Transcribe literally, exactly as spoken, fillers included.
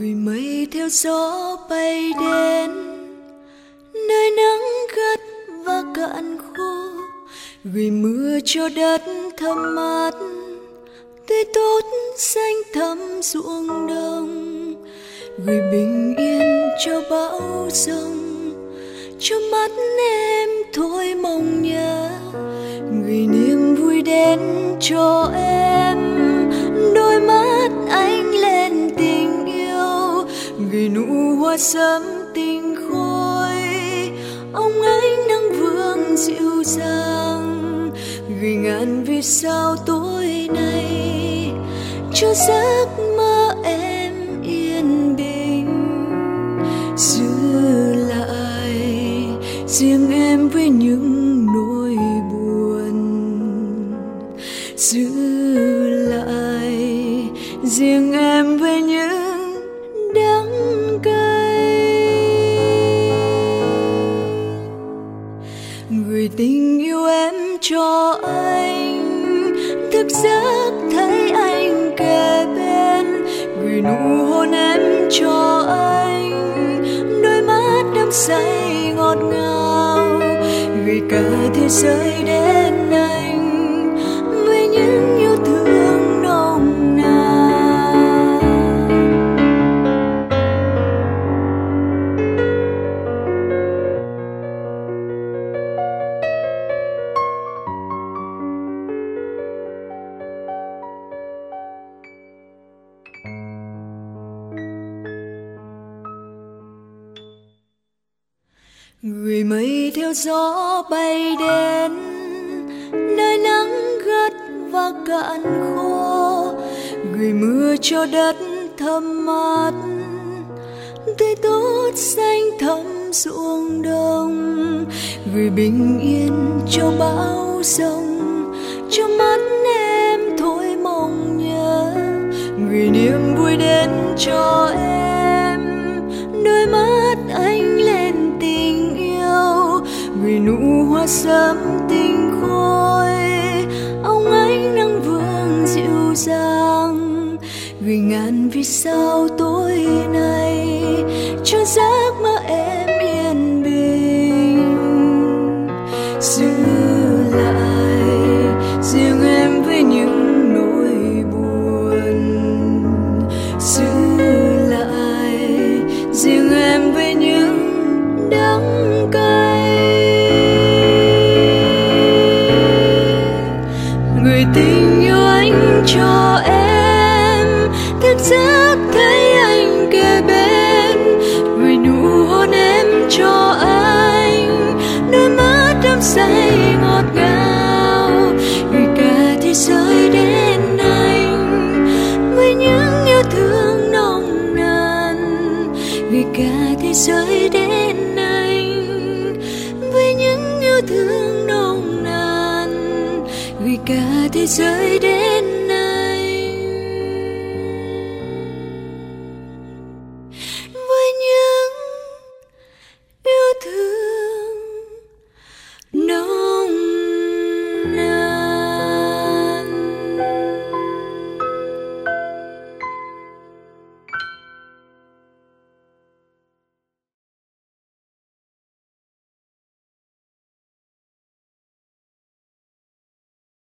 gửi mây theo gió bay đến nơi nắng gắt và cạn khô, gửi mưa cho đất thơm mát tươi tốt xanh thắm ruộng đồng, gửi bình yên cho bão giông, cho mắt em thôi mong nhớ, gửi niềm vui đến cho em, đôi mắt ánh lên tình yêu, gửi nụ hoa sớm tình khôi, ông ánh nắng vương dịu dàng, gửi ngàn vì sao tối nay cho giấc mơ em yên bình. Giữ lại riêng em với những nỗi buồn, giữ lại riêng em với những đắng cay, gửi tình yêu em cho anh, thức giấc thấy anh kề bên, gửi nụ hôn em cho anh, đôi mắt đắm say ngọt ngào, gửi cả thế giới đến anh với những yêu thương nồng nàn. Gửi mây theo gió bay đến nơi nắng gắt và cạn khô, gửi mưa cho đất thơm mát tươi tốt xanh thắm ruộng đồng, gửi bình yên cho bão giông, cho mắt em thôi mong nhớ, gửi niềm vui đến cho em, đôi mắt ánh lên tình yêu, gửi nụ hoa sớm tình khôi, ông ánh nắng vương dịu dàng, gửi ngàn vì sao tối nay cho giấc mơ em yên bình. Giữ lại riêng em với những nỗi buồn, giữ lại riêng em với những đắng cay, gửi tình yêu anh cho em, thức giấc thấy anh kề bên, gửi nụ hôn em cho anh, đôi mắt đắm say ngọt ngào, gửi cả thế giới đến anh với những yêu thương nồng nàn, gửi cả thế giới đến anh với những yêu thương nồng nàn, gửi cả thế giới đến